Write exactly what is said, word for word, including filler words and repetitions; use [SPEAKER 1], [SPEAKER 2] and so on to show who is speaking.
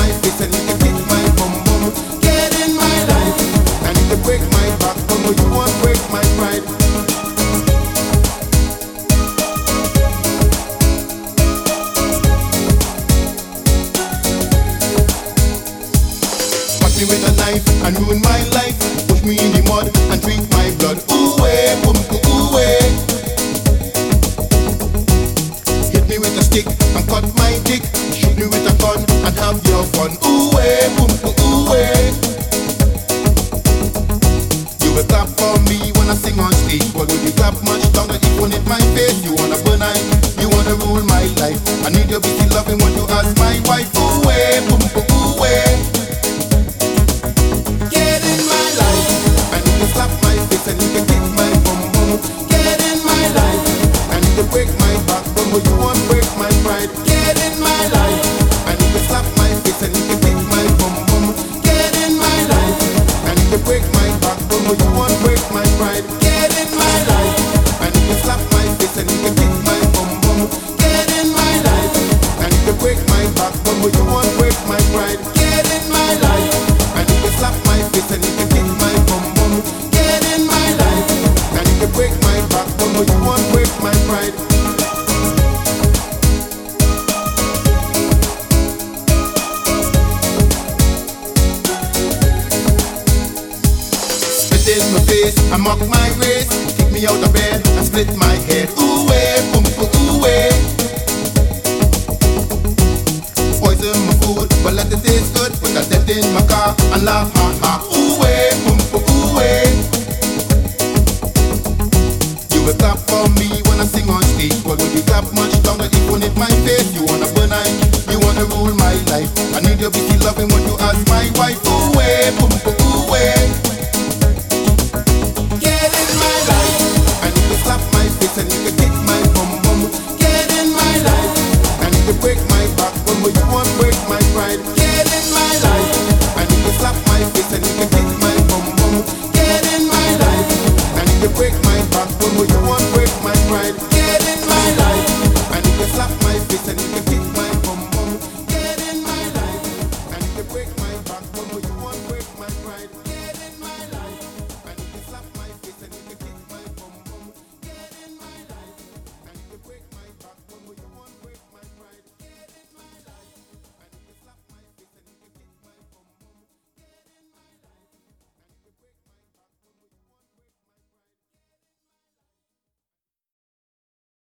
[SPEAKER 1] my face and you can kick my bum bum. Get in my life, and you can break my back, but no, you won't break my pride. Cut me with a knife and ruin my life. Push me in the mud and drink my blood. Ooh way, boom, ooh way. Hit me with a stick and cut my dick. Shoot me with a gun and have your fun. Ooh way, boom, ooh way. You will clap for me when I sing on stage, but will you clap much louder if one hit my face? You wanna burn I, you wanna rule my life. I need your busy loving when you ask my wife. Ooh way, boom, ooh way. Get in my life, and you can slap my face and you can kick my bum bum. Get in my life, and you can break my back, but you won't break my pride. Get in my life, and you can slap my face and you can kick my bum bum. Get in my life, and you can break my back, but you won't break my pride. Get in my life, and you can slap my face and you can kick my bum bum. Get in my life, and you can break my back, but you won't break my pride. Get in my life, and you can slap my face and you can kick my bum bum. Get in my life, and you can break my back, but you won't break my pride. Spit in my face and mock my race. Kick me out of bed and split my head. Ooh way, boom, ooh way. Poison my food, but let the taste